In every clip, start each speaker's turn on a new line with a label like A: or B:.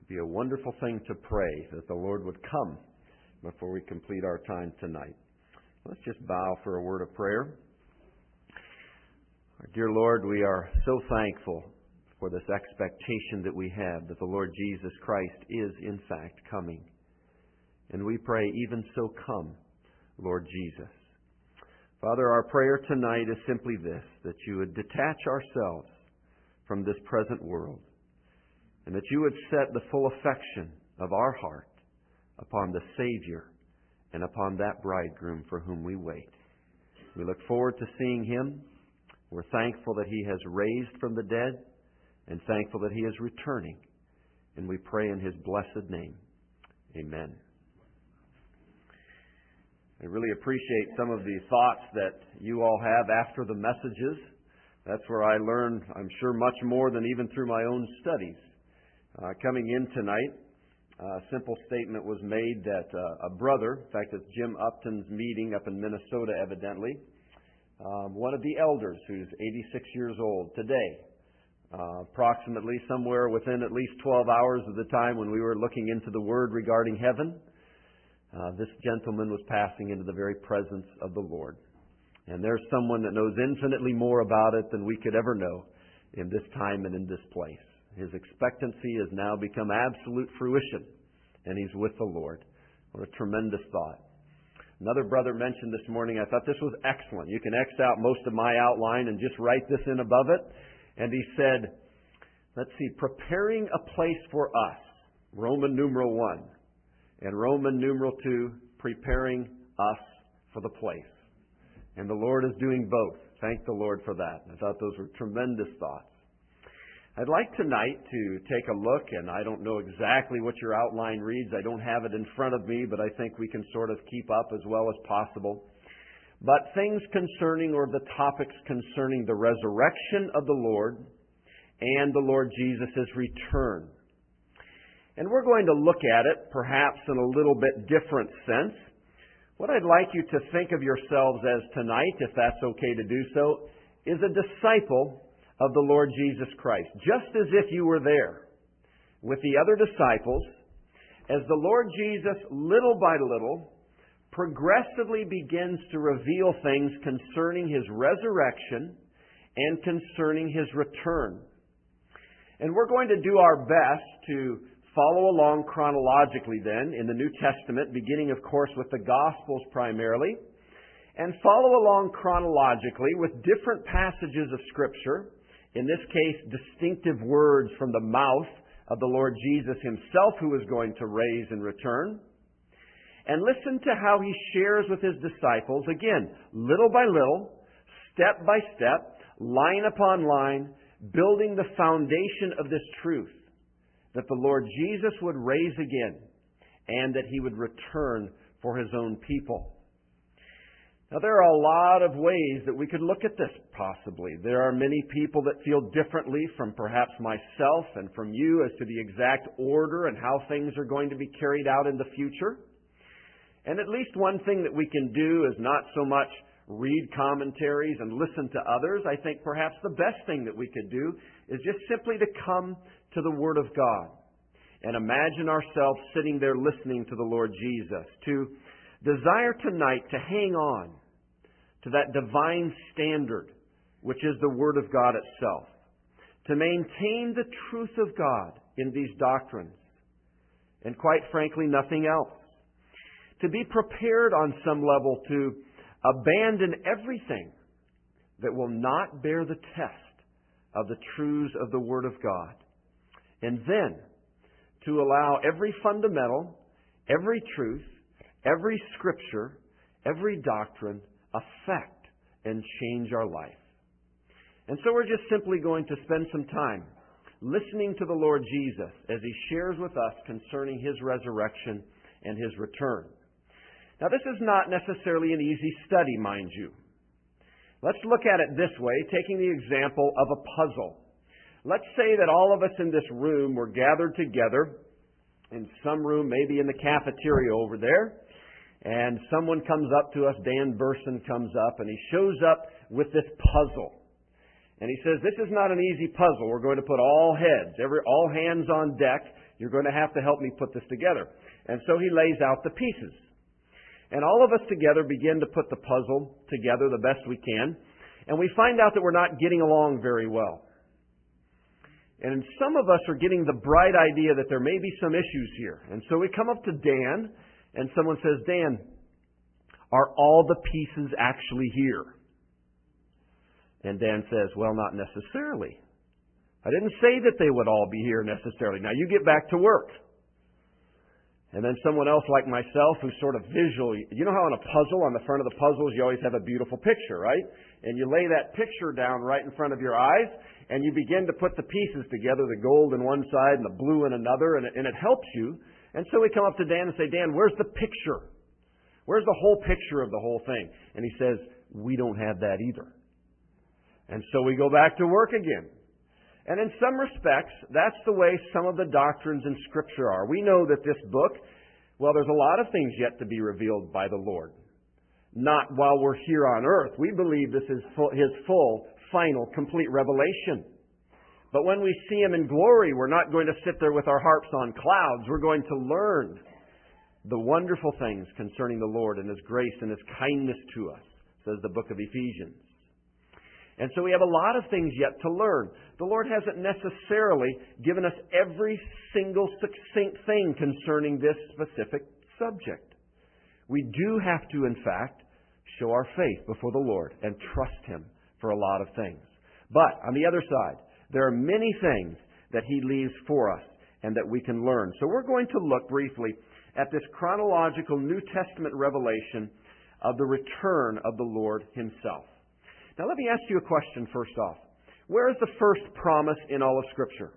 A: be a wonderful thing to pray that the Lord would come before we complete our time tonight. Let's just bow for a word of prayer. Our dear Lord, we are so thankful for this expectation that we have that the Lord Jesus Christ is in fact coming. And we pray, even so come, Lord Jesus. Father, our prayer tonight is simply this, that you would detach ourselves from this present world, and that you would set the full affection of our heart upon the Savior and upon that bridegroom for whom we wait. We look forward to seeing Him. We're thankful that He has raised from the dead and thankful that He is returning. And we pray in His blessed name. Amen. I really appreciate some of the thoughts that you all have after the messages. That's where I learned, I'm sure, much more than even through my own studies. Coming in tonight, a simple statement was made that a brother, in fact it's Jim Upton's meeting up in Minnesota evidently, one of the elders who's 86 years old today, approximately somewhere within at least 12 hours of the time when we were looking into the Word regarding heaven, this gentleman was passing into the very presence of the Lord. And there's someone that knows infinitely more about it than we could ever know in this time and in this place. His expectancy has now become absolute fruition, and he's with the Lord. What a tremendous thought. Another brother mentioned this morning, I thought this was excellent. You can X out most of my outline and just write this in above it. And he said, let's see, preparing a place for us, Roman numeral 1. And Roman numeral 2, preparing us for the place. And the Lord is doing both. Thank the Lord for that. I thought those were tremendous thoughts. I'd like tonight to take a look, and I don't know exactly what your outline reads. I don't have it in front of me, but I think we can sort of keep up as well as possible. But things concerning, or the topics concerning the resurrection of the Lord and the Lord Jesus' return. And we're going to look at it perhaps in a little bit different sense. What I'd like you to think of yourselves as tonight, if that's okay to do so, is a disciple of the Lord Jesus Christ. Just as if you were there with the other disciples, as the Lord Jesus, little by little, progressively begins to reveal things concerning His resurrection and concerning His return. And we're going to do our best to follow along chronologically then in the New Testament, beginning, of course, with the Gospels primarily, and follow along chronologically with different passages of Scripture, in this case, distinctive words from the mouth of the Lord Jesus Himself, who is going to raise and return, and listen to how He shares with His disciples, again, little by little, step by step, line upon line, building the foundation of this truth, that the Lord Jesus would raise again and that He would return for His own people. Now, there are a lot of ways that we could look at this, possibly. There are many people that feel differently from perhaps myself and from you as to the exact order and how things are going to be carried out in the future. And at least one thing that we can do is not so much read commentaries and listen to others. I think perhaps the best thing that we could do is just simply to come to the Word of God and imagine ourselves sitting there listening to the Lord Jesus, to desire tonight to hang on to that divine standard, which is the Word of God itself, to maintain the truth of God in these doctrines, and quite frankly, nothing else. To be prepared on some level to abandon everything that will not bear the test of the truths of the Word of God, and then to allow every fundamental, every truth, every scripture, every doctrine affect and change our life. And so we're just simply going to spend some time listening to the Lord Jesus as He shares with us concerning His resurrection and His return. Now, this is not necessarily an easy study, mind you. Let's look at it this way, taking the example of a puzzle. Let's say that all of us in this room were gathered together in some room, maybe in the cafeteria over there, and someone comes up to us, Dan Burson comes up, and he shows up with this puzzle. And he says, this is not an easy puzzle. We're going to put all heads, all hands on deck You're going to have to help me put this together. And so he lays out the pieces. And all of us together begin to put the puzzle together the best we can. And we find out that we're not getting along very well. And some of us are getting the bright idea that there may be some issues here. And so we come up to Dan, and someone says, Dan, are all the pieces actually here? And Dan says, well, not necessarily. I didn't say that they would all be here necessarily. Now you get back to work. And then someone else like myself who's sort of visual, you know how on a puzzle, on the front of the puzzles, you always have a beautiful picture, right? And you lay that picture down right in front of your eyes, and you begin to put the pieces together, the gold in one side and the blue in another, and it helps you. And so we come up to Dan and say, Dan, where's the picture? Where's the whole picture of the whole thing? And he says, we don't have that either. And so we go back to work again. And in some respects, that's the way some of the doctrines in Scripture are. We know that this book, well, there's a lot of things yet to be revealed by the Lord. Not while we're here on earth. We believe this is His full, final, complete revelation. But when we see Him in glory, we're not going to sit there with our harps on clouds. We're going to learn the wonderful things concerning the Lord and His grace and His kindness to us, says the book of Ephesians. And so we have a lot of things yet to learn. The Lord hasn't necessarily given us every single succinct thing concerning this specific subject. We do have to, in fact, show our faith before the Lord and trust Him for a lot of things. But, on the other side, there are many things that He leaves for us and that we can learn. So we're going to look briefly at this chronological New Testament revelation of the return of the Lord Himself. Now let me ask you a question first off. Where is the first promise in all of Scripture?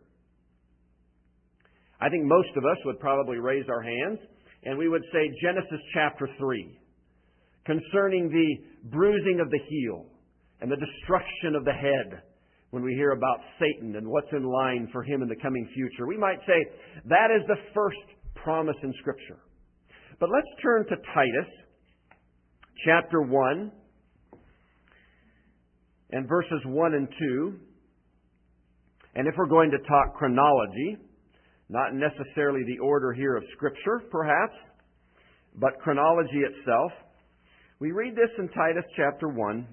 A: I think most of us would probably raise our hands and we would say Genesis chapter 3, concerning the bruising of the heel and the destruction of the head. When we hear about Satan and what's in line for him in the coming future, we might say that is the first promise in Scripture. But let's turn to Titus chapter 1 and verses 1 and 2. And if we're going to talk chronology, not necessarily the order here of Scripture, perhaps, but chronology itself, we read this in Titus chapter 1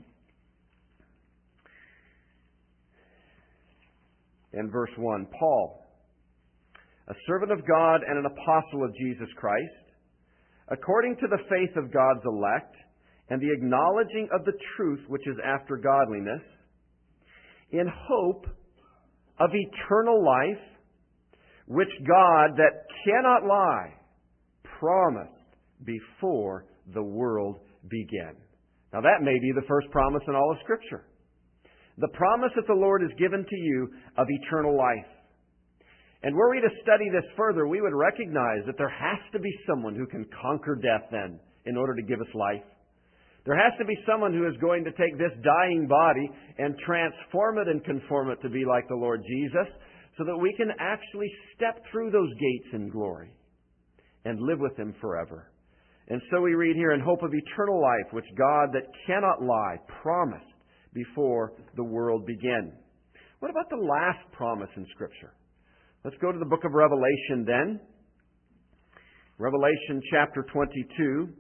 A: and verse 1. Paul, a servant of God and an apostle of Jesus Christ, according to the faith of God's elect, and the acknowledging of the truth which is after godliness, in hope of eternal life, which God, that cannot lie, promised before the world began. Now that may be the first promise in all of Scripture. The promise that the Lord has given to you of eternal life. And were we to study this further, we would recognize that there has to be someone who can conquer death then in order to give us life. There has to be someone who is going to take this dying body and transform it and conform it to be like the Lord Jesus, so that we can actually step through those gates in glory and live with Him forever. And so we read here, in hope of eternal life, which God that cannot lie promised before the world began. What about the last promise in Scripture? Let's go to the book of Revelation then. Revelation chapter 22.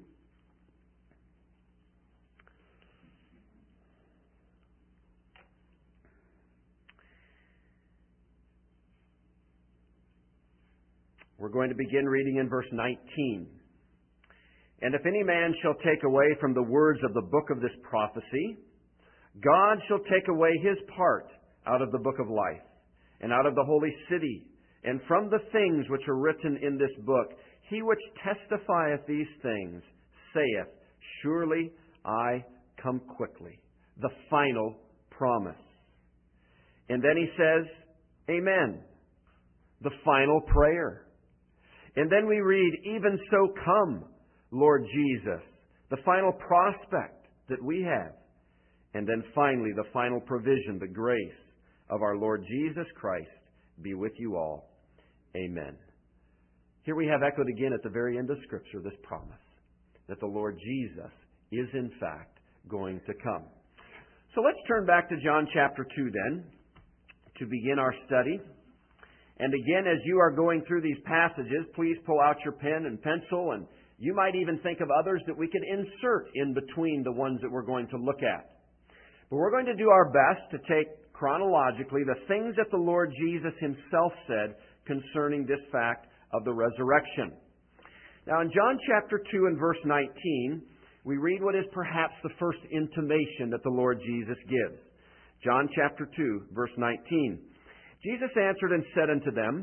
A: We're going to begin reading in verse 19. And if any man shall take away from the words of the book of this prophecy, God shall take away his part out of the book of life, and out of the holy city, and from the things which are written in this book. He which testifieth these things saith, Surely I come quickly. The final promise. And then he says, Amen. The final prayer. And then we read, Even so come, Lord Jesus. The final prospect that we have. And then finally, the final provision, the grace of our Lord Jesus Christ be with you all. Amen. Here we have echoed again at the very end of Scripture this promise that the Lord Jesus is in fact going to come. So let's turn back to John chapter 2 then to begin our study. And again, as you are going through these passages, please pull out your pen and pencil, and you might even think of others that we could insert in between the ones that we're going to look at. But we're going to do our best to take chronologically the things that the Lord Jesus Himself said concerning this fact of the resurrection. Now, in John chapter 2 and verse 19, we read what is perhaps the first intimation that the Lord Jesus gives. John chapter 2, verse 19. Jesus answered and said unto them,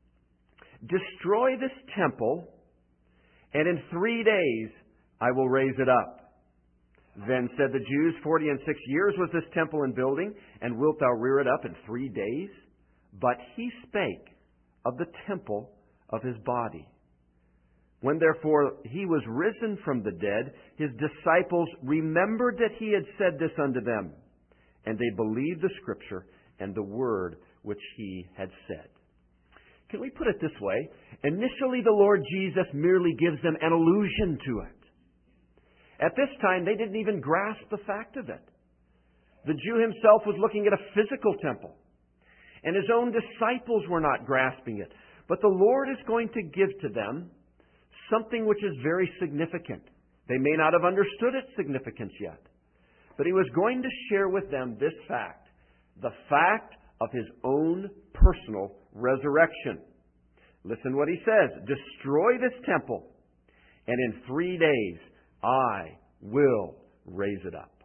A: Destroy this temple, and in 3 days I will raise it up. Then said the Jews, 46 years was this temple in building, and wilt thou rear it up in 3 days? But He spake of the temple of His body. When therefore He was risen from the dead, His disciples remembered that He had said this unto them, and they believed the Scripture and the word which He had said. Can we put it this way? Initially, the Lord Jesus merely gives them an allusion to it. At this time, they didn't even grasp the fact of it. The Jew himself was looking at a physical temple, and his own disciples were not grasping it. But the Lord is going to give to them something which is very significant. They may not have understood its significance yet, but He was going to share with them this fact, the fact of His own personal resurrection. Listen what He says, Destroy this temple, and in 3 days I will raise it up.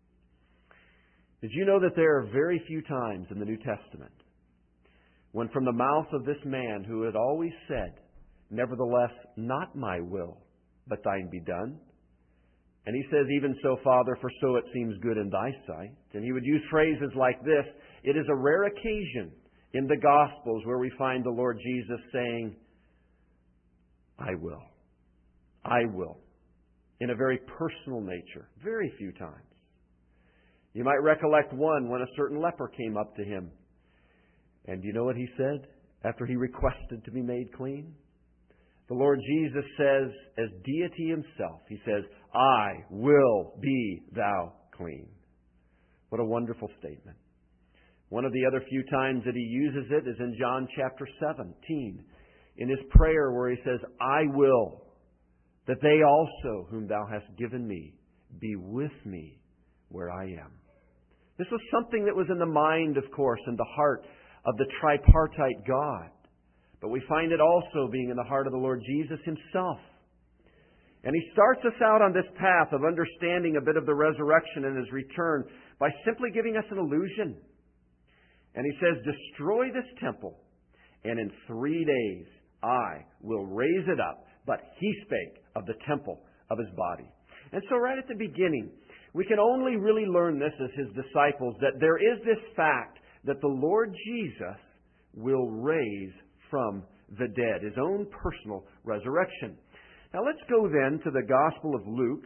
A: Did you know that there are very few times in the New Testament when from the mouth of this man who had always said, Nevertheless, not my will, but thine be done. And he says, Even so, Father, for so it seems good in thy sight. And he would use phrases like this. It is a rare occasion in the Gospels where we find the Lord Jesus saying, I will. I will. In a very personal nature. Very few times. You might recollect one when a certain leper came up to Him. And do you know what he said after he requested to be made clean? The Lord Jesus says, as deity Himself, He says, I will be thou clean. What a wonderful statement. One of the other few times that He uses it is in John chapter 17, in His prayer where He says, I will, that they also, whom thou hast given me, be with me where I am. This was something that was in the mind, of course, and the heart of the tripartite God. But we find it also being in the heart of the Lord Jesus Himself. And He starts us out on this path of understanding a bit of the resurrection and His return by simply giving us an illusion. And He says, Destroy this temple, and in 3 days I will raise it up. But He spake of the temple of His body. And so right at the beginning, we can only really learn this as His disciples, that there is this fact that the Lord Jesus will raise from the dead, His own personal resurrection. Now let's go then to the Gospel of Luke.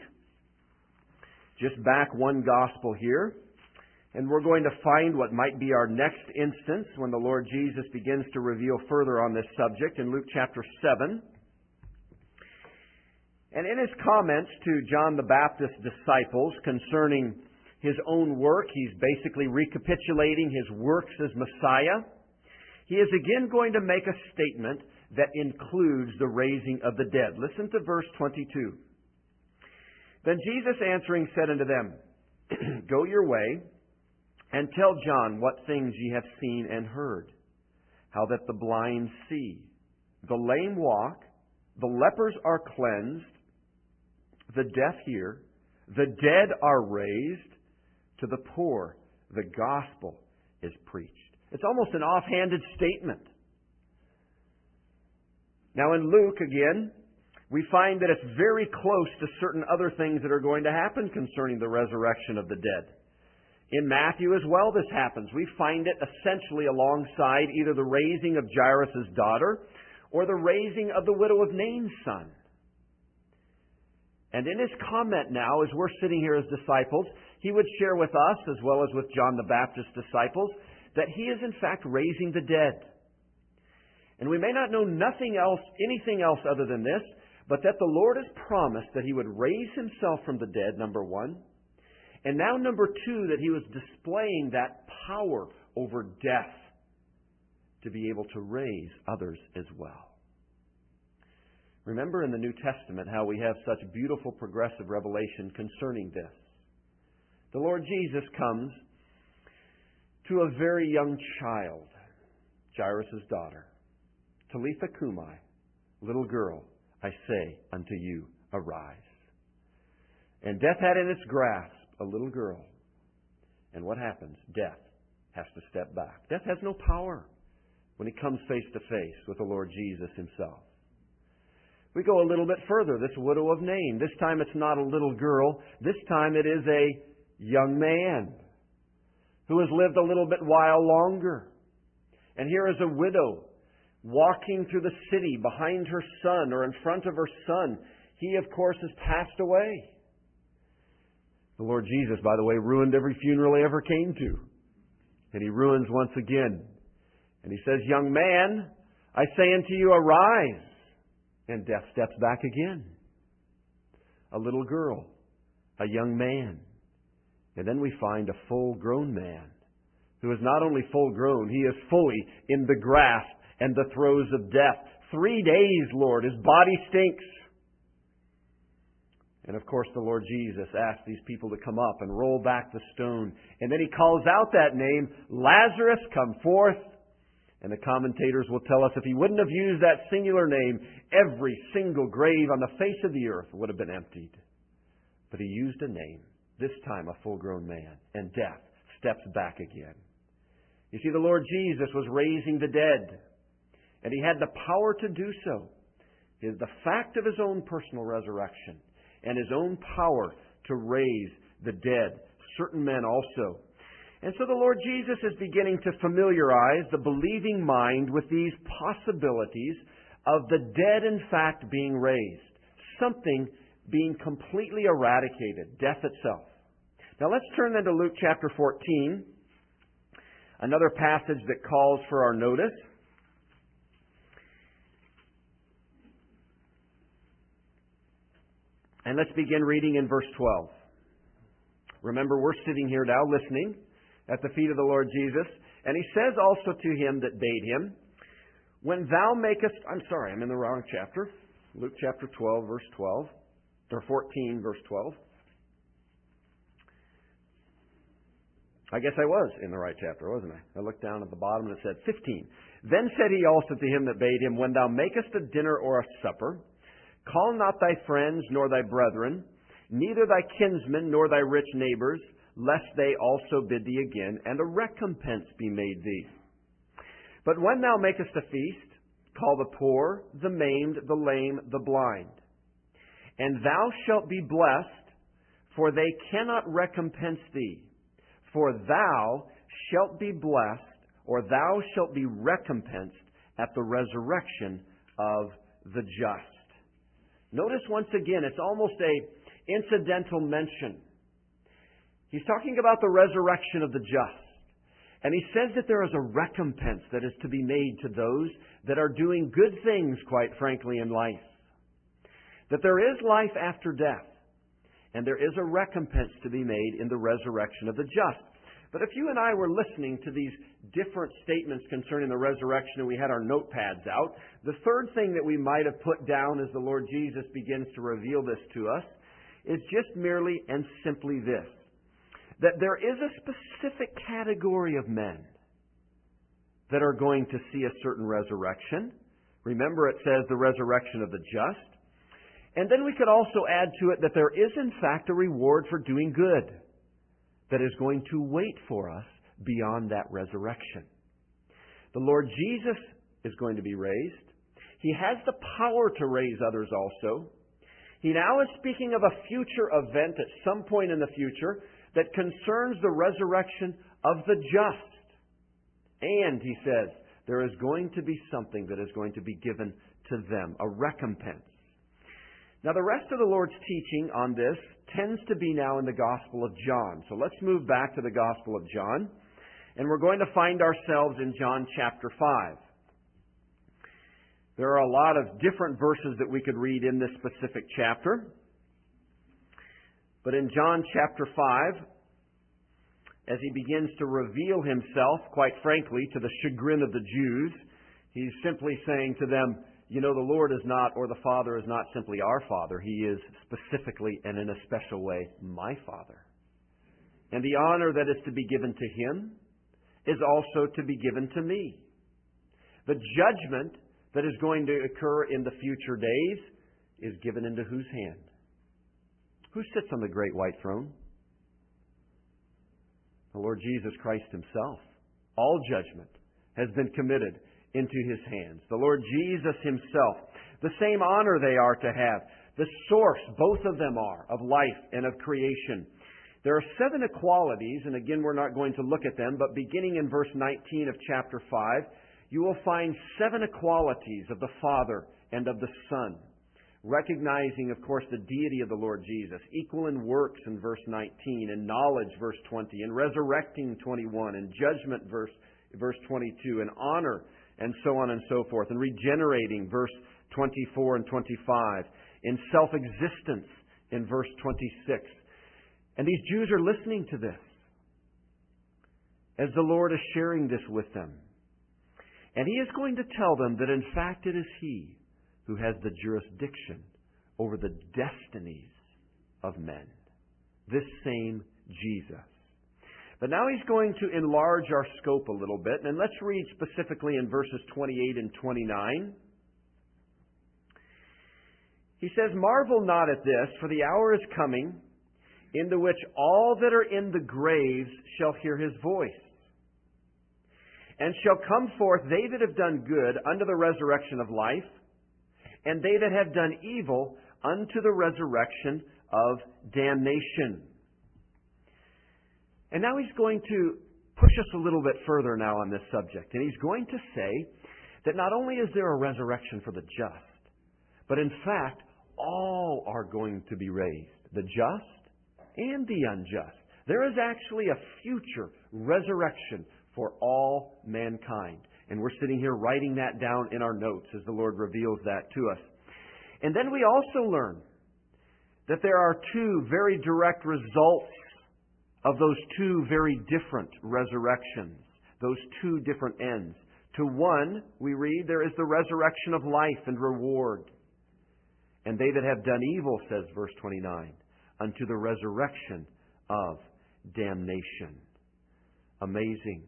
A: Just back one Gospel here. And we're going to find what might be our next instance when the Lord Jesus begins to reveal further on this subject in Luke chapter 7. And in His comments to John the Baptist's disciples concerning His own work, He's basically recapitulating His works as Messiah. He is again going to make a statement that includes the raising of the dead. Listen to verse 22. Then Jesus answering said unto them, Go your way, and tell John what things ye have seen and heard, how that the blind see, the lame walk, the lepers are cleansed, the deaf hear, the dead are raised, to the poor the gospel is preached. It's almost an offhanded statement. Now in Luke, again, we find that it's very close to certain other things that are going to happen concerning the resurrection of the dead. In Matthew as well this happens. We find it essentially alongside either the raising of Jairus' daughter or the raising of the widow of Nain's son. And in his comment now, as we're sitting here as disciples, he would share with us, as well as with John the Baptist's disciples, that he is in fact raising the dead. And we may not know anything else other than this, but that the Lord has promised that He would raise Himself from the dead, number one. And now, number two, that He was displaying that power over death to be able to raise others as well. Remember in the New Testament how we have such beautiful progressive revelation concerning this. The Lord Jesus comes to a very young child, Jairus' daughter. Talitha Cumi, little girl, I say unto you, arise. And death had in its grasp a little girl. And what happens? Death has to step back. Death has no power when he comes face to face with the Lord Jesus himself. We go a little bit further. This widow of Nain. This time it's not a little girl. This time it is a young man who has lived a little bit while longer. And here is a widow walking through the city behind her son or in front of her son. He, of course, has passed away. The Lord Jesus, by the way, ruined every funeral he ever came to. And he ruins once again. And he says, young man, I say unto you, arise. And death steps back again. A little girl, a young man. And then we find a full-grown man who is not only full-grown, he is fully in the grasp and the throes of death. 3 days, Lord, his body stinks. And of course the Lord Jesus asked these people to come up and roll back the stone. And then he calls out that name, Lazarus, come forth. And the commentators will tell us if he wouldn't have used that singular name, every single grave on the face of the earth would have been emptied. But he used a name, this time a full-grown man, and death steps back again. You see, the Lord Jesus was raising the dead, and he had the power to do so. It is the fact of his own personal resurrection and his own power to raise the dead, certain men also. And so the Lord Jesus is beginning to familiarize the believing mind with these possibilities of the dead, in fact, being raised. Something being completely eradicated, death itself. Now let's turn then to Luke chapter 14, another passage that calls for our notice. And let's begin reading in verse 12. Remember, we're sitting here now listening at the feet of the Lord Jesus. And he says also to him that bade him, when thou makest... I'm in the wrong chapter. Luke chapter 12, verse 12. Or 14, verse 12. I guess I was in the right chapter, wasn't I? I looked down at the bottom and it said 15. Then said he also to him that bade him, when thou makest a dinner or a supper, call not thy friends nor thy brethren, neither thy kinsmen nor thy rich neighbors, lest they also bid thee again, and a recompense be made thee. But when thou makest a feast, call the poor, the maimed, the lame, the blind. And thou shalt be blessed, for they cannot recompense thee. For thou shalt be blessed, or thou shalt be recompensed at the resurrection of the just. Notice once again, it's almost a incidental mention. He's talking about the resurrection of the just. And he says that there is a recompense that is to be made to those that are doing good things, quite frankly, in life. That there is life after death. And there is a recompense to be made in the resurrection of the just. But if you and I were listening to these different statements concerning the resurrection and we had our notepads out, the third thing that we might have put down as the Lord Jesus begins to reveal this to us is just merely and simply this. That there is a specific category of men that are going to see a certain resurrection. Remember, it says the resurrection of the just. And then we could also add to it that there is, in fact, a reward for doing good that is going to wait for us beyond that resurrection. The Lord Jesus is going to be raised. He has the power to raise others also. He now is speaking of a future event at some point in the future that concerns the resurrection of the just. And, he says, there is going to be something that is going to be given to them, a recompense. Now, the rest of the Lord's teaching on this tends to be now in the Gospel of John. So let's move back to the Gospel of John. And we're going to find ourselves in John chapter 5. There are a lot of different verses that we could read in this specific chapter. But in John chapter 5, as He begins to reveal Himself, quite frankly, to the chagrin of the Jews. He's simply saying to them, you know, the Lord is not, or the Father is not simply our Father. He is specifically and in a special way my Father. And the honor that is to be given to Him is also to be given to me. The judgment that is going to occur in the future days is given into whose hand? Who sits on the great white throne? The Lord Jesus Christ Himself. All judgment has been committed into His hands. The Lord Jesus Himself. The same honor they are to have. The source, both of them are, of life and of creation. There are 7 equalities, and again we're not going to look at them, but beginning in verse 19 of chapter 5, you will find 7 equalities of the Father and of the Son. Recognizing, of course, the deity of the Lord Jesus. Equal in works in verse 19, in knowledge, verse 20, in resurrecting, 21, in judgment, verse 22, in honor, and so on and so forth, in regenerating, verse 24 and 25, in self-existence, in verse 26. And these Jews are listening to this as the Lord is sharing this with them. And He is going to tell them that in fact it is He who has the jurisdiction over the destinies of men. This same Jesus. But now He's going to enlarge our scope a little bit. And let's read specifically in verses 28 and 29. He says, "Marvel not at this, for the hour is coming, in the which all that are in the graves shall hear His voice. And shall come forth they that have done good unto the resurrection of life, and they that have done evil unto the resurrection of damnation." And now He's going to push us a little bit further now on this subject. And He's going to say that not only is there a resurrection for the just, but in fact, all are going to be raised. The just and the unjust. There is actually a future resurrection for all mankind. And we're sitting here writing that down in our notes as the Lord reveals that to us. And then we also learn that there are 2 very direct results of those 2 very different resurrections, those 2 different ends. To one, we read, there is the resurrection of life and reward. And they that have done evil, says verse 29, unto the resurrection of damnation. Amazing.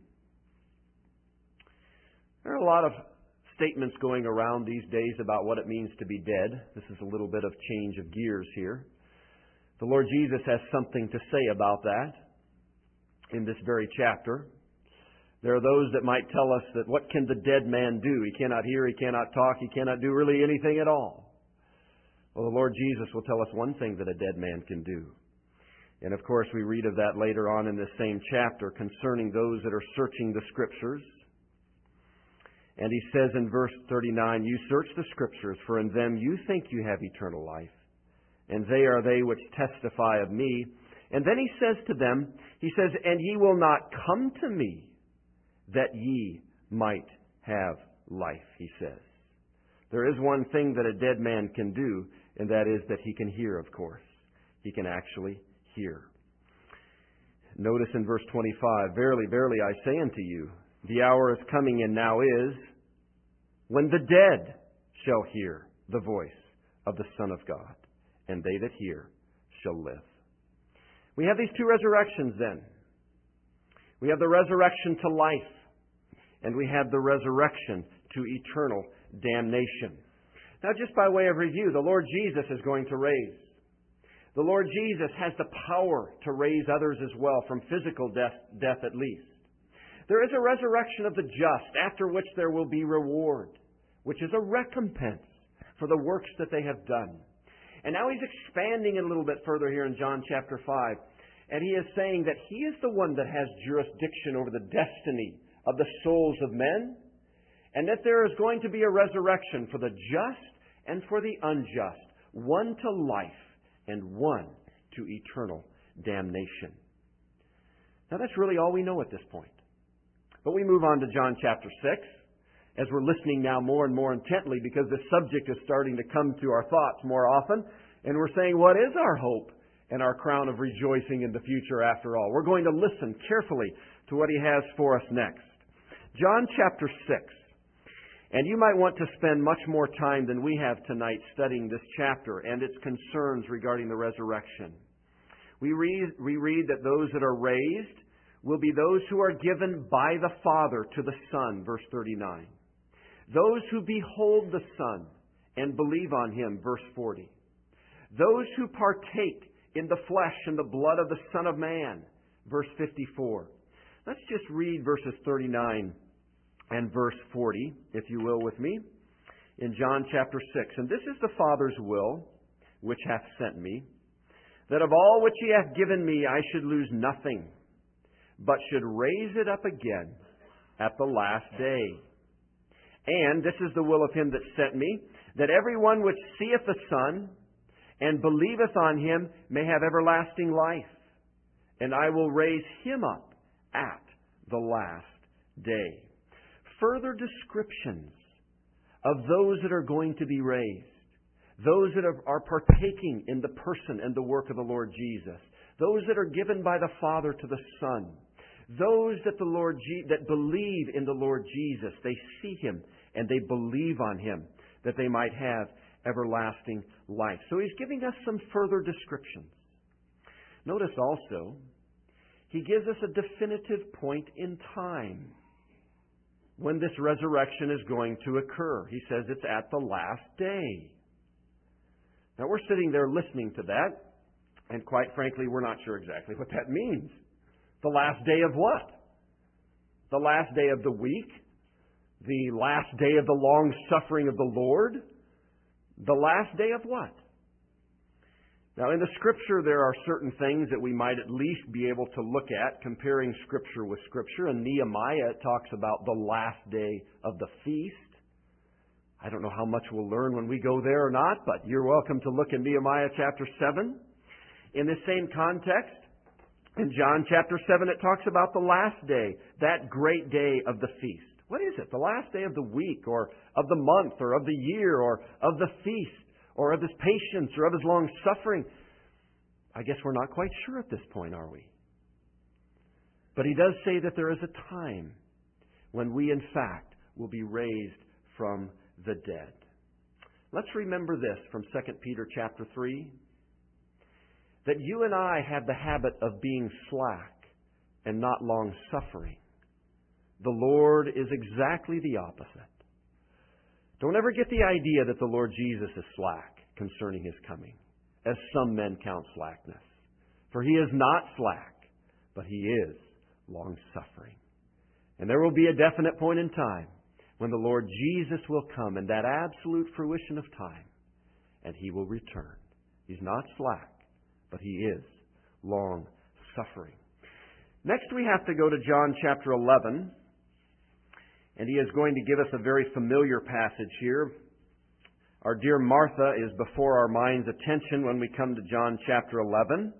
A: There are a lot of statements going around these days about what it means to be dead. This is a little bit of change of gears here. The Lord Jesus has something to say about that in this very chapter. There are those that might tell us that what can the dead man do? He cannot hear, he cannot talk, he cannot do really anything at all. Well, the Lord Jesus will tell us one thing that a dead man can do. And of course, we read of that later on in this same chapter concerning those that are searching the Scriptures. And He says in verse 39, "You search the Scriptures, for in them you think you have eternal life. And they are they which testify of me." And then He says to them, He says, "And ye will not come to me, that ye might have life," He says. There is one thing that a dead man can do, and that is that he can hear, of course. He can actually hear. Notice in verse 25, "Verily, verily, I say unto you, the hour is coming, and now is, when the dead shall hear the voice of the Son of God, and they that hear shall live." We have these 2 resurrections then. We have the resurrection to life, and we have the resurrection to eternal damnation. Now, just by way of review, the Lord Jesus is going to raise. The Lord Jesus has the power to raise others as well, from physical death at least. There is a resurrection of the just, after which there will be reward, which is a recompense for the works that they have done. And now He's expanding it a little bit further here in John chapter 5. And He is saying that He is the one that has jurisdiction over the destiny of the souls of men, and that there is going to be a resurrection for the just and for the unjust, one to life and one to eternal damnation. Now that's really all we know at this point. But we move on to John chapter 6, as we're listening now more and more intently, because this subject is starting to come to our thoughts more often, and we're saying, what is our hope and our crown of rejoicing in the future after all. We're going to listen carefully to what He has for us next. John chapter 6. And you might want to spend much more time than we have tonight studying this chapter and its concerns regarding the resurrection. We read that those that are raised will be those who are given by the Father to the Son, verse 39. Those who behold the Son and believe on Him, verse 40. Those who partake in the flesh and the blood of the Son of Man, verse 54. Let's just read verses 39 and verse 40, if you will, with me, in John chapter 6. And this is the Father's will, which hath sent me, that of all which He hath given me I should lose nothing, but should raise it up again at the last day. And this is the will of Him that sent me, that every one which seeth the Son and believeth on Him may have everlasting life, and I will raise him up at the last day. Further descriptions of those that are going to be raised, those that are partaking in the person and the work of the Lord Jesus, those that are given by the Father to the Son, those that that believe in the Lord Jesus, they see Him and they believe on Him, that they might have everlasting life. So He's giving us some further descriptions. Notice also, He gives us a definitive point in time when this resurrection is going to occur. He says it's at the last day. Now we're sitting there listening to that, and quite frankly, we're not sure exactly what that means. The last day of what? The last day of the week? The last day of the long suffering of the Lord? The last day of what? Now, in the Scripture, there are certain things that we might at least be able to look at, comparing Scripture with Scripture. In Nehemiah, it talks about the last day of the feast. I don't know how much we'll learn when we go there or not, but you're welcome to look in Nehemiah chapter 7. In the same context, in John chapter 7, it talks about the last day, that great day of the feast. What is it? The last day of the week, or of the month, or of the year, or of the feast, or of His patience, or of His long suffering? I guess we're not quite sure at this point, are we? But He does say that there is a time when we, in fact, will be raised from the dead. Let's remember this from 2 Peter chapter 3, that you and I have the habit of being slack and not long-suffering. The Lord is exactly the opposite. Don't ever get the idea that the Lord Jesus is slack concerning His coming, as some men count slackness. For He is not slack, but He is long-suffering. And there will be a definite point in time when the Lord Jesus will come in that absolute fruition of time, and He will return. He's not slack, but He is long-suffering. Next we have to go to John chapter 11. And he is going to give us a very familiar passage here. Our dear Martha is before our mind's attention when we come to John chapter 11.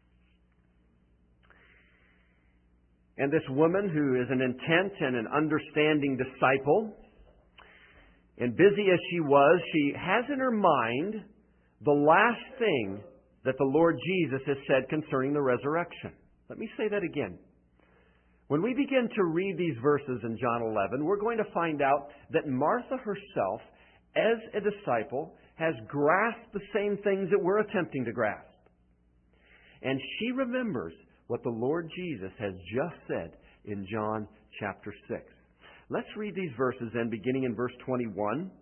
A: And this woman, who is an intent and an understanding disciple, and busy as she was, she has in her mind the last thing that the Lord Jesus has said concerning the resurrection. Let me say that again. When we begin to read these verses in John 11, we're going to find out that Martha herself, as a disciple, has grasped the same things that we're attempting to grasp. And she remembers what the Lord Jesus has just said in John chapter 6. Let's read these verses then, beginning in verse 21.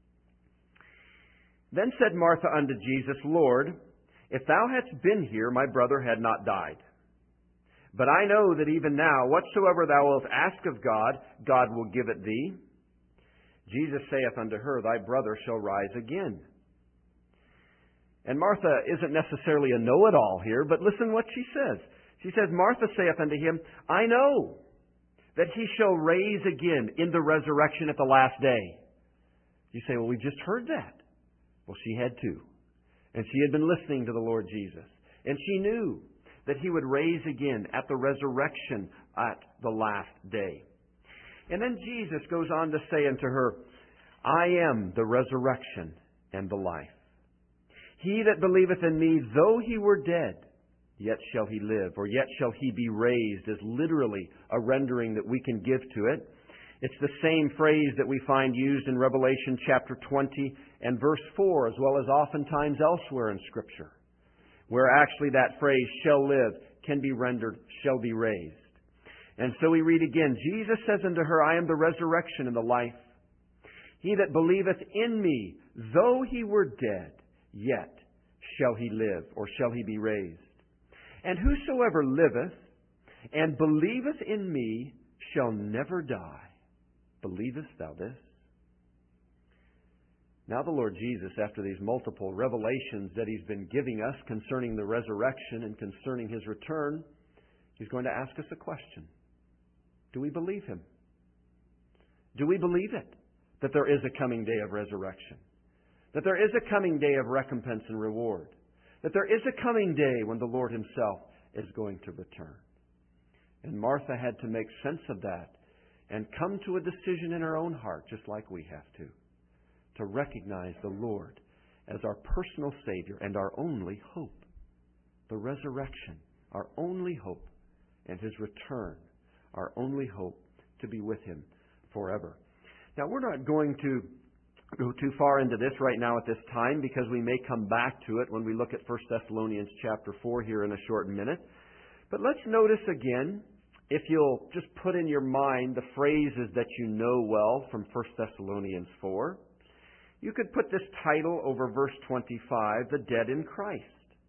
A: Then said Martha unto Jesus, Lord, if Thou hadst been here, my brother had not died. But I know that even now, whatsoever Thou wilt ask of God, God will give it Thee. Jesus saith unto her, Thy brother shall rise again. And Martha isn't necessarily a know-it-all here, but listen what she says. She says, Martha saith unto Him, I know that He shall raise again in the resurrection at the last day. You say, well, we just heard that. Well, she had too. And she had been listening to the Lord Jesus. And she knew that He would raise again at the resurrection at the last day. And then Jesus goes on to say unto her, I am the resurrection and the life. He that believeth in me, though he were dead, yet shall he live, or yet shall he be raised, is literally a rendering that we can give to it. It's the same phrase that we find used in Revelation chapter 20 and verse 4, as well as oftentimes elsewhere in Scripture, where actually that phrase, shall live, can be rendered, shall be raised. And so we read again, Jesus says unto her, I am the resurrection and the life. He that believeth in me, though he were dead, yet shall he live, or shall he be raised. And whosoever liveth and believeth in me shall never die. Believest thou this? Now the Lord Jesus, after these multiple revelations that He's been giving us concerning the resurrection and concerning His return, He's going to ask us a question. Do we believe Him? Do we believe it? That there is a coming day of resurrection? That there is a coming day of recompense and reward? That there is a coming day when the Lord Himself is going to return? And Martha had to make sense of that and come to a decision in her own heart, just like we have to recognize the Lord as our personal Savior and our only hope. The resurrection, our only hope, and His return, our only hope to be with Him forever. Now, we're not going to go too far into this right now at this time, because we may come back to it when we look at 1 Thessalonians chapter 4 here in a short minute. But let's notice again, if you'll just put in your mind the phrases that you know well from 1 Thessalonians 4, you could put this title over verse 25, The Dead in Christ.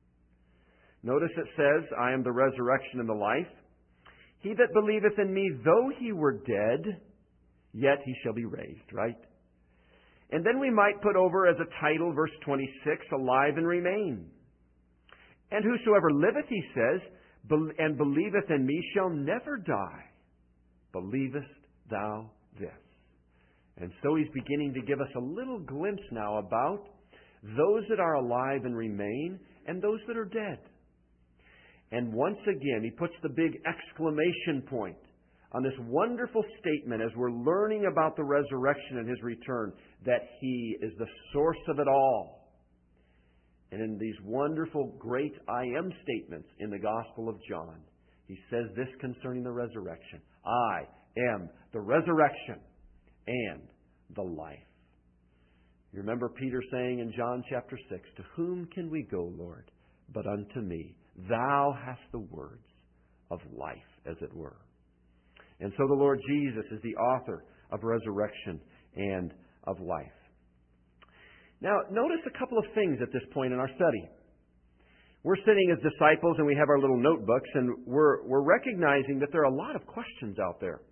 A: Notice it says, I am the resurrection and the life. He that believeth in me, though he were dead, yet he shall be raised, right? And then we might put over as a title, verse 26, Alive and remain. And whosoever liveth, he says, and believeth in me shall never die. Believest thou this? And so he's beginning to give us a little glimpse now about those that are alive and remain and those that are dead. And once again, he puts the big exclamation point on this wonderful statement as we're learning about the resurrection and His return, that He is the source of it all. And in these wonderful, great I am statements in the Gospel of John, he says this concerning the resurrection. I am the resurrection and the life. You remember Peter saying in John chapter 6, To whom can we go, Lord, but unto me? Thou hast the words of life, as it were. And so the Lord Jesus is the author of resurrection and of life. Now, notice a couple of things at this point in our study. We're sitting as disciples and we have our little notebooks, and we're recognizing that there are a lot of questions out there.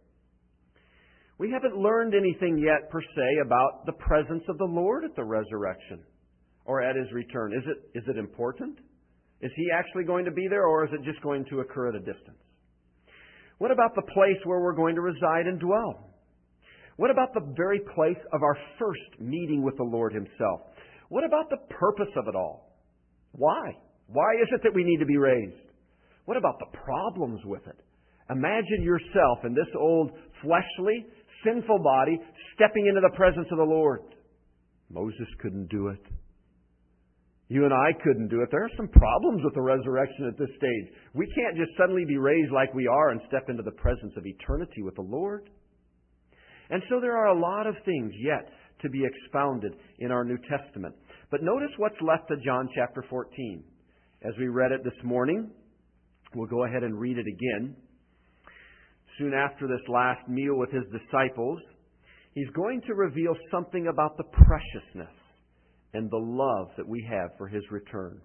A: We haven't learned anything yet, per se, about the presence of the Lord at the resurrection or at His return. Is it important? Is He actually going to be there, or is it just going to occur at a distance? What about the place where we're going to reside and dwell? What about the very place of our first meeting with the Lord Himself? What about the purpose of it all? Why? Why is it that we need to be raised? What about the problems with it? Imagine yourself in this old, fleshly, sinful body stepping into the presence of the Lord. Moses couldn't do it. You and I couldn't do it. There are some problems with the resurrection at this stage. We can't just suddenly be raised like we are and step into the presence of eternity with the Lord. And so there are a lot of things yet to be expounded in our New Testament. But notice what's left of John chapter 14. As we read it this morning, we'll go ahead and read it again. Soon after this last meal with His disciples, He's going to reveal something about the preciousness and the love that we have for His return.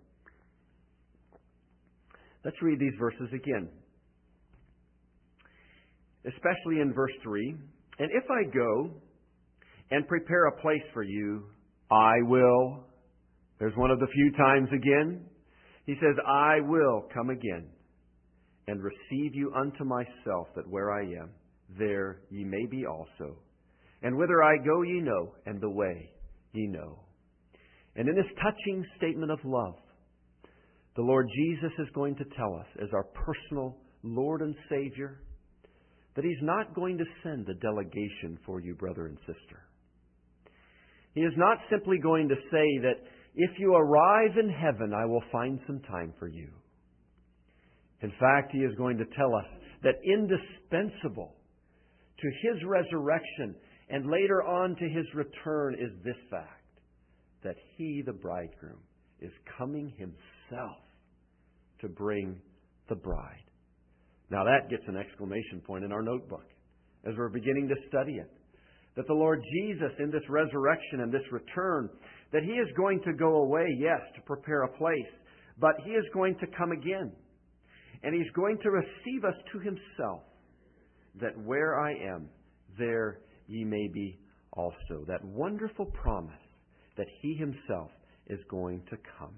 A: Let's read these verses again. Especially in verse 3. And if I go and prepare a place for you, I will. There's one of the few times again. He says, I will come again and receive you unto myself, that where I am, there ye may be also. And whither I go ye know, and the way ye know. And in this touching statement of love, the Lord Jesus is going to tell us, as our personal Lord and Savior, that He's not going to send a delegation for you, brother and sister. He is not simply going to say that If you arrive in heaven, I will find some time for you. In fact, He is going to tell us that indispensable to His resurrection and later on to His return is this fact, that He, the bridegroom, is coming Himself to bring the bride. Now that gets an exclamation point in our notebook as we're beginning to study it. That the Lord Jesus, in this resurrection and this return, that He is going to go away, yes, to prepare a place, but He is going to come again. And He's going to receive us to Himself, that where I am, there ye may be also. That wonderful promise that He Himself is going to come.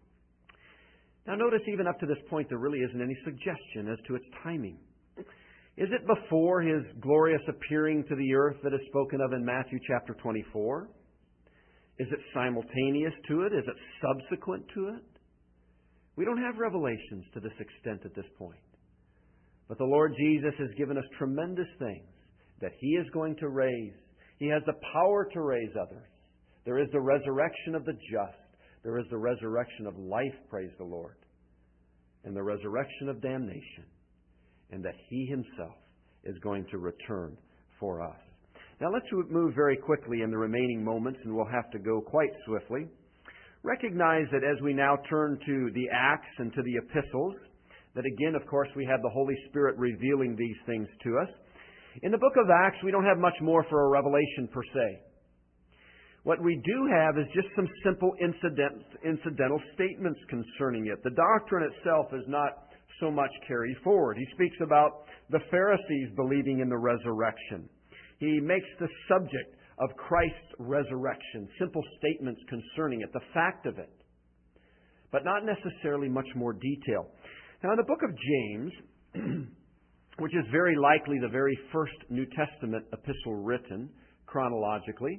A: Now notice, even up to this point, there really isn't any suggestion as to its timing. Is it before His glorious appearing to the earth that is spoken of in Matthew chapter 24? Is it simultaneous to it? Is it subsequent to it? We don't have revelations to this extent at this point. But the Lord Jesus has given us tremendous things that He is going to raise. He has the power to raise others. There is the resurrection of the just. There is the resurrection of life, praise the Lord, and the resurrection of damnation, and that He Himself is going to return for us. Now let's move very quickly in the remaining moments, and we'll have to go quite swiftly. Recognize that as we now turn to the Acts and to the epistles, that again, of course, we have the Holy Spirit revealing these things to us. In the book of Acts, we don't have much more for a revelation per se. What we do have is just some simple incidental statements concerning it. The doctrine itself is not so much carried forward. He speaks about the Pharisees believing in the resurrection. He makes the subject of Christ's resurrection, simple statements concerning it, the fact of it, but not necessarily much more detail. Now, in the book of James, which is very likely the very first New Testament epistle written chronologically,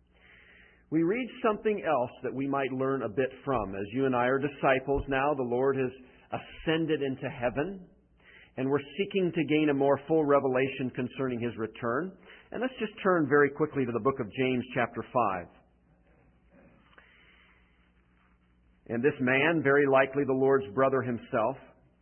A: we read something else that we might learn a bit from. As you and I are disciples now, the Lord has ascended into heaven, and we're seeking to gain a more full revelation concerning His return. And let's just turn very quickly to the book of James chapter 5. And this man, very likely the Lord's brother himself,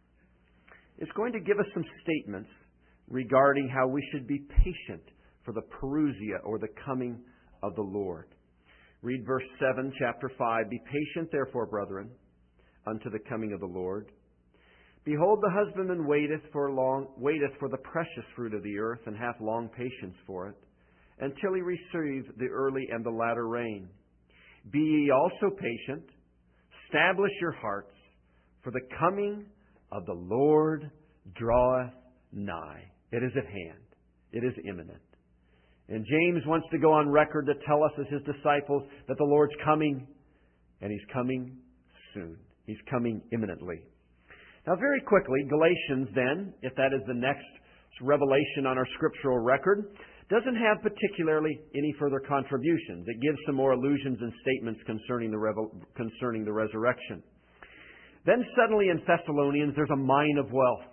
A: is going to give us some statements regarding how we should be patient for the parousia, or the coming of the Lord. Read verse 7, chapter 5. Be patient, therefore, brethren, unto the coming of the Lord. Behold, the husbandman waiteth for the precious fruit of the earth, and hath long patience for it, until he receive the early and the latter rain. Be ye also patient, establish your hearts, for the coming of the Lord draweth nigh. It is at hand. It is imminent. And James wants to go on record to tell us as his disciples that the Lord's coming, and He's coming soon. He's coming imminently. Now, very quickly, Galatians then, if that is the next revelation on our scriptural record, doesn't have particularly any further contributions. It gives some more allusions and statements concerning the resurrection. Then suddenly in Thessalonians, there's a mine of wealth.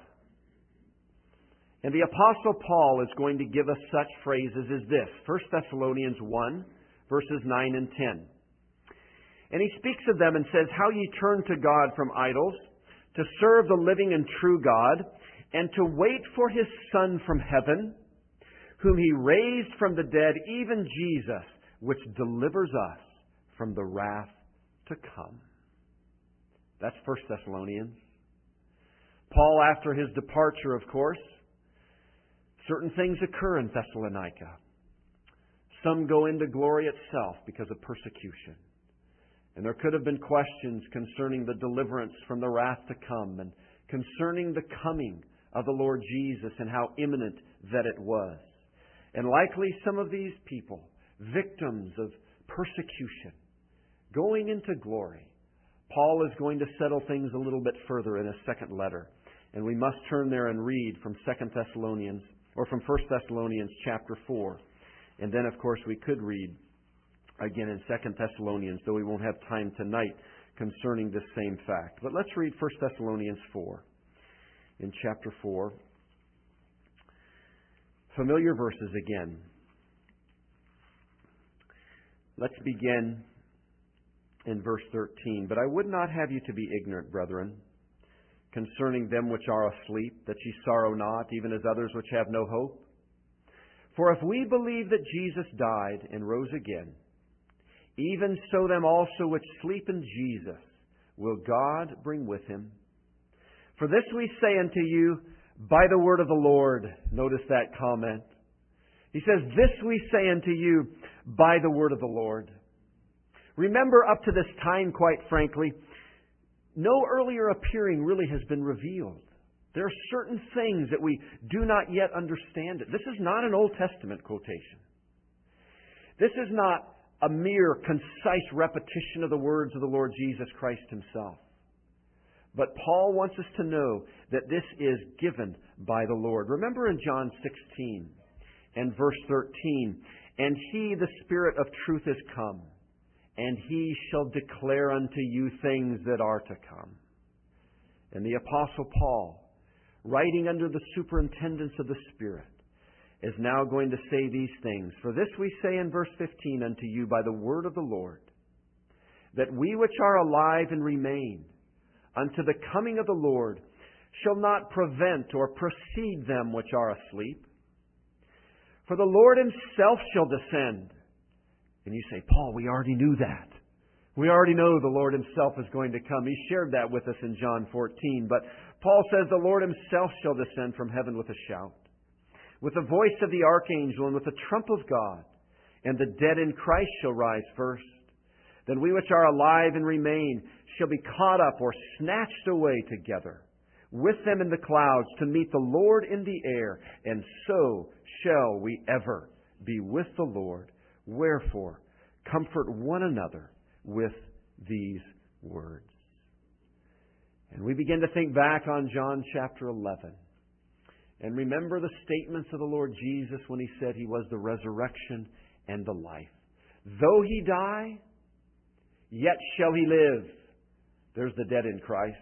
A: And the Apostle Paul is going to give us such phrases as this. 1 Thessalonians 1, verses 9 and 10. And he speaks of them and says, How ye turn to God from idols, to serve the living and true God, and to wait for His Son from heaven, whom He raised from the dead, even Jesus, which delivers us from the wrath to come. That's 1 Thessalonians. Paul, after his departure, of course, certain things occur in Thessalonica. Some go into glory itself because of persecution. And there could have been questions concerning the deliverance from the wrath to come, and concerning the coming of the Lord Jesus and how imminent that it was. And likely some of these people, victims of persecution, going into glory. Paul is going to settle things a little bit further in his second letter. And we must turn there and read from 2 Thessalonians, or from 1 Thessalonians chapter 4. And then, of course, we could read again in 2 Thessalonians, though we won't have time tonight concerning this same fact. But let's read 1 Thessalonians 4. In chapter 4. Familiar verses again. Let's begin in verse 13. But I would not have you to be ignorant, brethren, concerning them which are asleep, that ye sorrow not, even as others which have no hope. For if we believe that Jesus died and rose again, even so them also which sleep in Jesus will God bring with him. For this we say unto you by the word of the Lord. Notice that comment. He says, this we say unto you by the word of the Lord. Remember, up to this time, quite frankly, no earlier appearing really has been revealed. There are certain things that we do not yet understand. This is not an Old Testament quotation. This is not a mere concise repetition of the words of the Lord Jesus Christ himself. But Paul wants us to know that this is given by the Lord. Remember in John 16 and verse 13, and he, the Spirit of truth, is come, and he shall declare unto you things that are to come. And the Apostle Paul, writing under the superintendence of the Spirit, is now going to say these things. For this we say in verse 15 unto you by the word of the Lord, that we which are alive and remain unto the coming of the Lord shall not prevent or precede them which are asleep. For the Lord himself shall descend. And you say, Paul, we already knew that. We already know the Lord himself is going to come. He shared that with us in John 14. But Paul says the Lord himself shall descend from heaven with a shout, with the voice of the archangel, and with the trump of God. And the dead in Christ shall rise first. Then we which are alive and remain shall be caught up or snatched away together with them in the clouds to meet the Lord in the air. And so shall we ever be with the Lord. Wherefore, comfort one another with these words. And we begin to think back on John chapter 11. And remember the statements of the Lord Jesus when he said he was the resurrection and the life. Though he die, yet shall he live. There's the dead in Christ.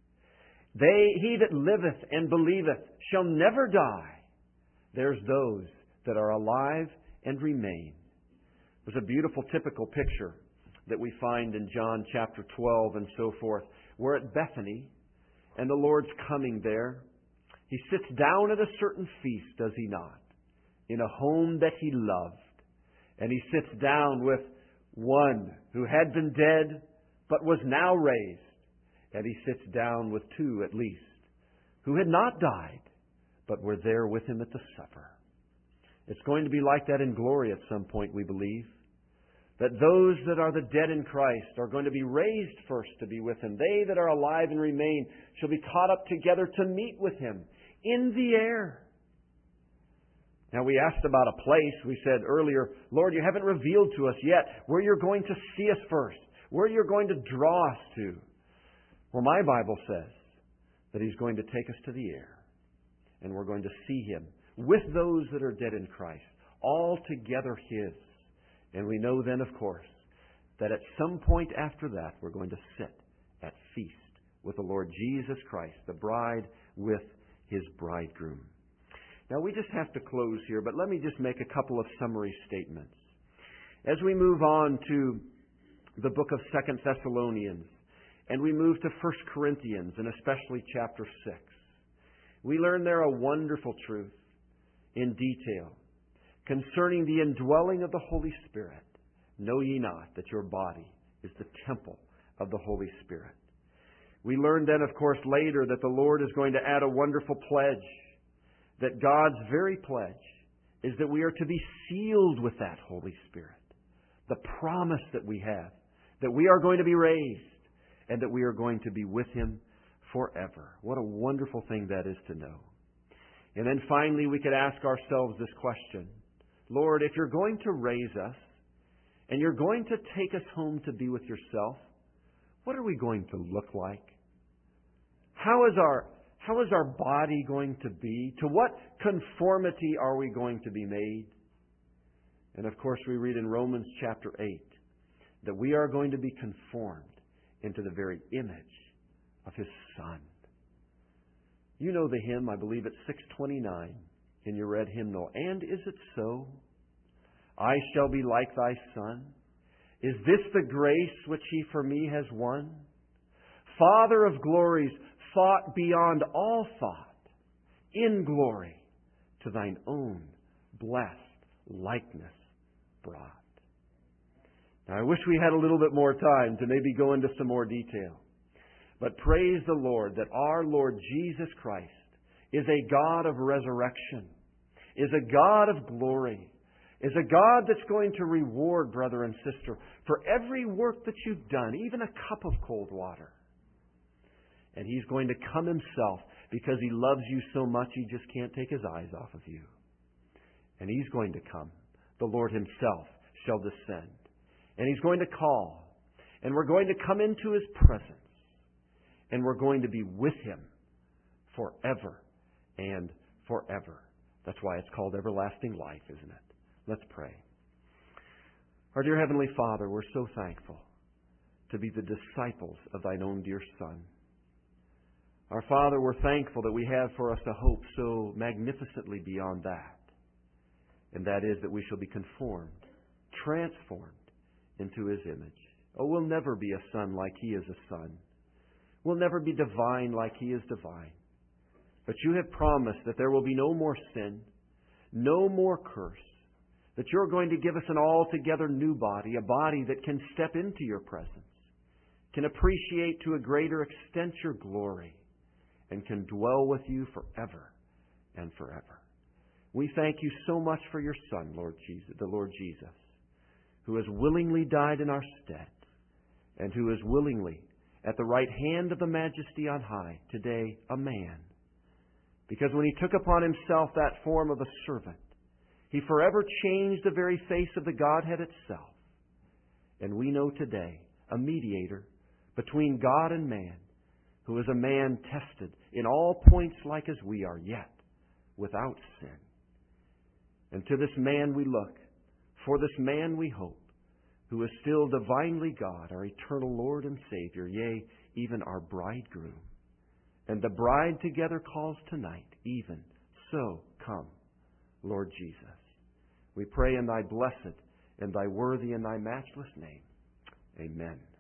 A: He that liveth and believeth shall never die. There's those that are alive and remain. There's a beautiful typical picture that we find in John chapter 12 and so forth. We're at Bethany, and the Lord's coming there. He sits down at a certain feast, does he not? In a home that he loved. And he sits down with one who had been dead, but was now raised. And he sits down with two, at least, who had not died, but were there with him at the supper. It's going to be like that in glory at some point, we believe. That those that are the dead in Christ are going to be raised first to be with him. They that are alive and remain shall be caught up together to meet with him in the air. Now, we asked about a place. We said earlier, Lord, you haven't revealed to us yet where you're going to see us first, where you're going to draw us to. Well, my Bible says that he's going to take us to the air, and we're going to see him with those that are dead in Christ, all together his. And we know then, of course, that at some point after that, we're going to sit at feast with the Lord Jesus Christ, the bride with his bridegroom. Now, we just have to close here, but let me just make a couple of summary statements. As we move on to the book of 2 Thessalonians, and we move to 1 Corinthians, and especially chapter 6, we learn there a wonderful truth in detail concerning the indwelling of the Holy Spirit. Know ye not that your body is the temple of the Holy Spirit? We learn then, of course, later that the Lord is going to add a wonderful pledge, that God's very pledge is that we are to be sealed with that Holy Spirit. The promise that we have, that we are going to be raised, and that we are going to be with him forever. What a wonderful thing that is to know. And then finally, we could ask ourselves this question. Lord, if you're going to raise us, and you're going to take us home to be with yourself, what are we going to look like? How is our body going to be? To what conformity are we going to be made? And of course, we read in Romans chapter 8 that we are going to be conformed into the very image of his Son. You know the hymn, I believe it's 629 in your red hymnal. And is it so? I shall be like thy Son. Is this the grace which He for me has won? Father of glories, thought beyond all thought, in glory to Thine own blessed likeness brought. Now, I wish we had a little bit more time to maybe go into some more detail. But praise the Lord that our Lord Jesus Christ is a God of resurrection, is a God of glory, is a God that's going to reward, brother and sister, for every work that you've done, even a cup of cold water. And He's going to come Himself because He loves you so much He just can't take His eyes off of you. And He's going to come. The Lord Himself shall descend. And He's going to call. And we're going to come into His presence. And we're going to be with Him forever and forever. That's why it's called everlasting life, isn't it? Let's pray. Our dear Heavenly Father, we're so thankful to be the disciples of Thine own dear Son. Our Father, we're thankful that we have for us a hope so magnificently beyond that. And that is that we shall be conformed, transformed into His image. Oh, we'll never be a son like He is a son. We'll never be divine like He is divine. But You have promised that there will be no more sin, no more curse, that You're going to give us an altogether new body, a body that can step into Your presence, can appreciate to a greater extent Your glory, and can dwell with You forever and forever. We thank You so much for Your Son, Lord Jesus, the Lord Jesus, who has willingly died in our stead, and who is willingly at the right hand of the Majesty on high, today a man. Because when He took upon Himself that form of a servant, He forever changed the very face of the Godhead itself. And we know today a mediator between God and man, who is a man tested in all points like as we are, yet without sin. And to this man we look, for this man we hope, who is still divinely God, our eternal Lord and Savior, yea, even our bridegroom. And the bride together calls tonight, even so come, Lord Jesus. We pray in Thy blessed and Thy worthy and Thy matchless name. Amen.